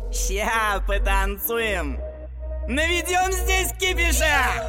Ща потанцуем, наведем здесь кипиша.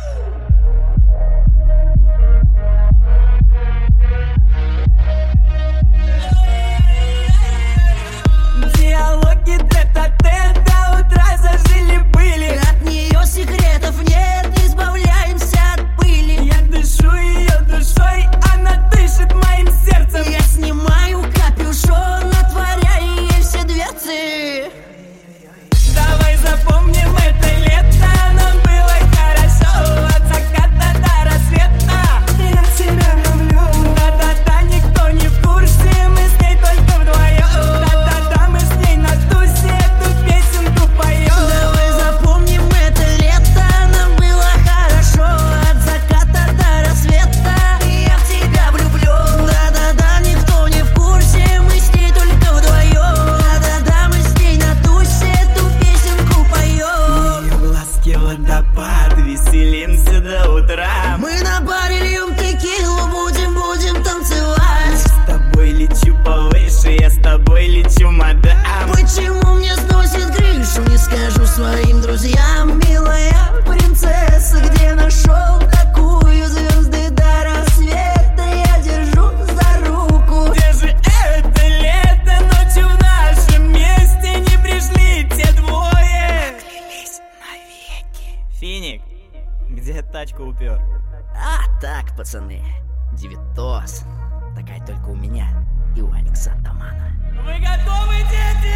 Диалоги тет-а-тет до утра зажили-были. От нее секретов нет, избавляемся от пыли. Я дышу ее душой, она дышит моим сердцем. Я снимаю капюшон, отворяю ей все дверцы. Давай запомним это лето, нам было хорошо. От заката до рассвета я тебя люблю. Да-да-да, никто не в курсе, мы с ней только вдвоем. Да-да-да, мы с ней на тусе эту песенку поем. Давай запомним это лето, нам было хорошо. От заката до рассвета я в тебя влюблю. Да-да-да, никто не в курсе, мы с ней только вдвоем. Да-да-да, мы с ней на тусе эту песенку поем. Ее глазки водопад, веселимся до утра. Мы на баре льем текилу, будем танцевать. С тобой лечу повыше, я с тобой лечу, мадам. Почему мне сносит крышу, не скажу своим друзьям. Милая принцесса, где нашел такую? Звезды до рассвета я держу за руку. Где же это лето, ночью в нашем месте не пришли те двое? Поклялись навеки. Финик, где тачку упер? А так, пацаны, девятос. Такая только у меня и у Алекса Атамана. Вы готовы, дети?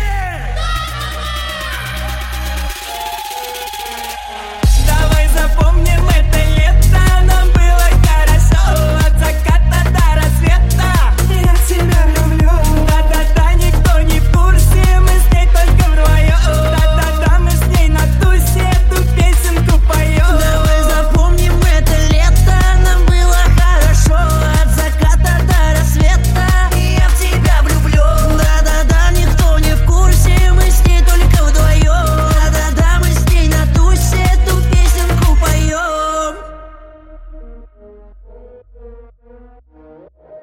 Давай запомним это лето, нам было хорошо. От заката до рассвета я тебя люблю. Да-да-да, никто не в курсе, мы с ней только вдвоем. Да-да-да, мы с ней на тусе эту песенку поем. Давай запомним это лето, нам было хорошо. От заката до рассвета я в тебя влюблю. Да-да-да, никто не в курсе, мы с ней только вдвоем. Да-да-да, мы с ней на тусе эту песенку поем.